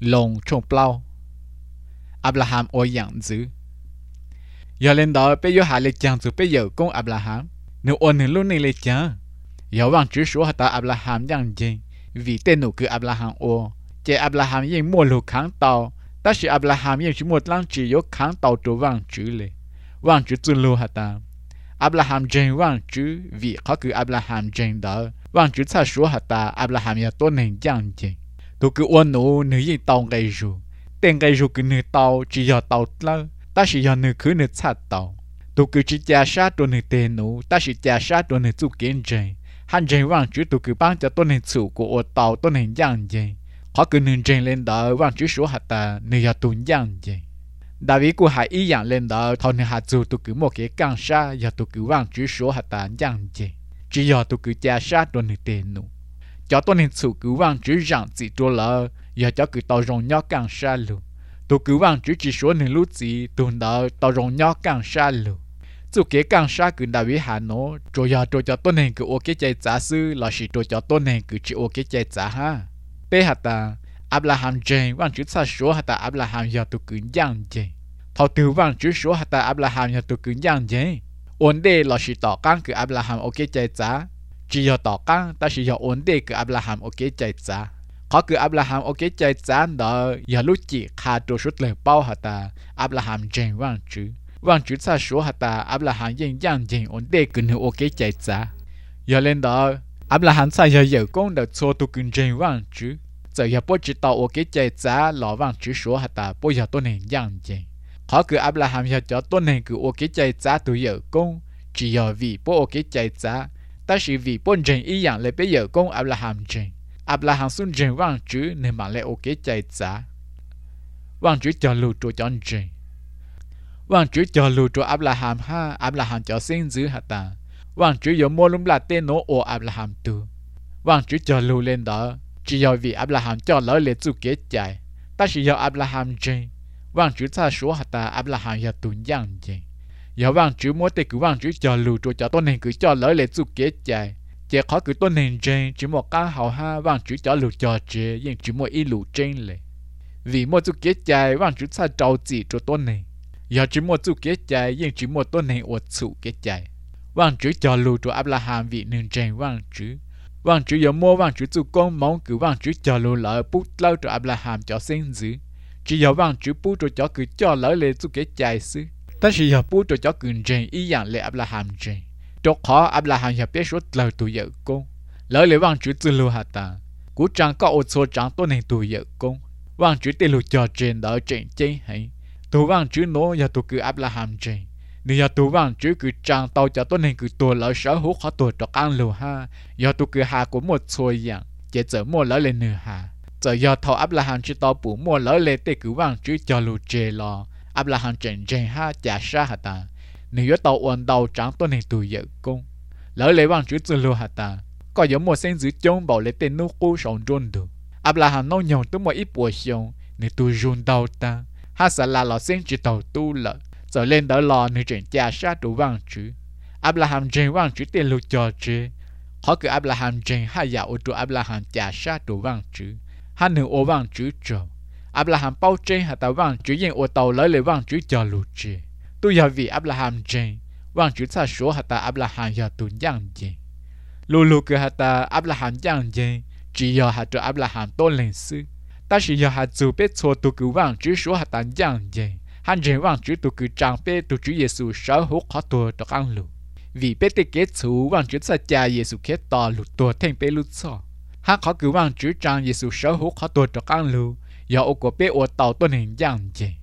lồng trồng plau Abraham ôi dạng dữ giờ lên đó bây giờ hai lệ chàng từ bây giờ công Abraham nếu ôn nên lúc này lệ chàng giờ vang chữ số hạt Abraham dạng gì vì tên nụ cứ Abraham ô chế Abraham yên mua lục kháng tàu ta chỉ Abraham yên chỉ một lần chỉ có kháng tàu cho vang chữ lệ vang chữ từ lô hạt Abraham jeng vang chữ vì họ cứ Abraham jeng đó vang chữ sa số hạt Abraham ya tôn nên dạng gì tôi cứ ôn nụ nữ yên tàu gây rù tên gây rù cứ nữ tàu chỉ giờ tàu lơ ta chỉ giờ nữ cứ nữ sát tàu tôi cứ chỉ trả sát cho nữ tên nụ ta chỉ trả sát cho nữ chụp kiến jeng hắn jeng vang chữ tôi cứ bán cho tôn nên chủ của ô tàu tôn nên dạng gì họ cứ nương jeng lên đó vang chữ số hạt nữ ya tôn dạng gì David cũng hay ý dạng lên đó thằng nữ hạt dù tôi cứ một cái càng xa giờ tôi cứ vang chữ số hạt dạng gì chỉ giờ tôi cứ trả sát cho nữ tên nụ cho tôn nên chủ cứ vang chữ dạng chỉ cho lỡ giờ cho cứ tàu rong nhỏ càng xa luôn tôi cứ vang chữ chỉ số nên lúc gì tôi đó tàu rong nhỏ càng xa luôn chủ kế càng xa cứ David hà nó rồi giờ tôi cho tôn nên cứ ok chạy giá sư là chỉ tôi cho tôn nên cứ chỉ ok chạy giá ha bé hạt Abraham jeng vang chữ sa số hạt Abraham giờ tôi cứ dạng gì thầu từ vang chữ số hạt Abraham giờ tôi cứ dạng gì ổn định là chỉ tỏ căng cứ Abraham ok chạy giá chỉ giờ tỏ căng ta chỉ giờ ổn định cứ Abraham ok chạy giá họ cứ Abraham ok chạy giá đó giờ lúc chỉ khá đồ số lời bao hạt Abraham jeng vang chữ sa số hạt Abraham yên dạng gì ổn định cứ nữ ok chạy giá giờ lên đó Abraham sai giờ công được số tôi cứ jeng vang chữ giờ giờ bố chỉ tàu ok chạy giá lò vang chữ số hạt bố giờ tôi nên dạng gì họ cứ Abraham giờ cho tôi nên cứ ok chạy giá tôi giờ công chỉ giờ vì bố ok chạy giá ta chỉ vì bố jeng ý dạng lấy bây giờ công Abraham xuân jeng vang chữ nên mà lấy ok chạy giá vang chữ cho lưu cho chọn jeng vang chữ cho lưu cho Abraham ha Abraham cho sinh giữ hạt vang chữ giờ mua lúng là tên nó ô Abraham tu vang chữ cho lưu lên đó chỉ giờ vì Abraham cho lỡ lệ chủ kế chạy ta chỉ giờ Abraham jeng vang chữ sa số hạt Abraham giờ tuân dạng gì giờ vang chữ mỗi tê cứ vang chữ cho lưu cho tôi nên cứ cho lỡ lệ chủ kế chạy chỉ khó cứ tôi nên jeng chỉ một cái hậu ha vang chữ cho lưu cho chế nhưng chỉ một ít lưu jeng lệ vì một chủ kế chạy vang chữ sa trâu chỉ cho tôi nên giờ chỉ một chủ kế chạy nhưng chỉ một tôi nên ở chủ kế chạy vang chữ cho lưu cho Abraham vì nên jeng vang chữ giờ mua vang chữ chủ công mong cứ vang chữ cho lưu lỡ bút lâu cho Abraham cho sinh giữ chỉ giờ vang chữ bút cho cứ cho lỡ lệ chủ kế chạy xứ ta chỉ giờ bút cho cứ jeng ý dạng lệ Abraham jeng cho khó Abraham giờ biết số lời tuổi vợ công lỡ lệ vang chữ từ lưu hạt cú trang có ô số trang tôi nên tuổi vợ công vang chữ tên lưu cho trên đó trên chơi hay tu vang chữ nó giờ tu cứ Abraham jeng nếu giờ tu vang chữ cứ trang tàu cho tôi nên cứ tu lỡ sở hữu khó tu cho ăn lưu ha giờ tu cứ hà của một số dạng chỉ giờ mua lỡ lên nửa hà giờ giờ thầu Abraham chỉ tàu bù mua lỡ lên tê cứ vang chữ cho lưu chê lo Abraham jeng ha trả sa hạt nếu giờ tàu ổn tàu trang tôi nên tu vợ công lỡ lên vang chữ từ lưu hạt có giống một sinh giữ chống bảo lấy tên nô cô sống rôn được Abraham nô nhồng tới một ít bùa xong nếu tu rôn tàu ta ha sẽ là lò sinh chỉ tàu tu lợ giờ lên đó lò nếu chuyện trả sát đủ vang chữ Abraham jeng vang chữ tên lưu cho chê họ cứ Abraham jeng ha giả ô tô Abraham trả sát đủ vang chữ ha nửa ô vang chữ trầu Abraham bao trên hạt tàu vang chữ yên ô tàu lấy lấy vang chữ cho lưu chê tôi giờ vì Abraham jeng vang chữ sa số hạt Abraham giờ tuần giang gì lù lù cứ hạt Abraham giang gì chỉ giờ hạt cho Abraham tôn lên sư ta chỉ giờ hạt dù biết số tôi cứ vang chữ số hạt giang gì hắn jeng vang chữ tôi cứ trang biết tôi chữ Giêsu sở hữu khó tôi cho ăn lù vì biết cái kết số vang chữ sa cha Giêsu kết to lù tôi thêm biết lù so hắn khó cứ vang chữ trang Giêsu sở hữu khó tôi cho ăn lù giờ ô của biết ô tàu tôn hình giang gì